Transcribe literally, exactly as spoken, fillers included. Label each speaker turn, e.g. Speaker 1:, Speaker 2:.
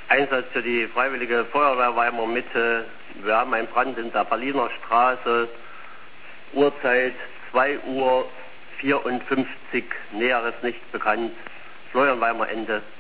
Speaker 1: Einsatz für die Freiwillige Feuerwehr Weimar Mitte. Wir haben einen Brand in der Berliner Straße. Uhrzeit zwei Uhr vierundfünfzig. Näheres nicht bekannt. Florian Weimar, Ende.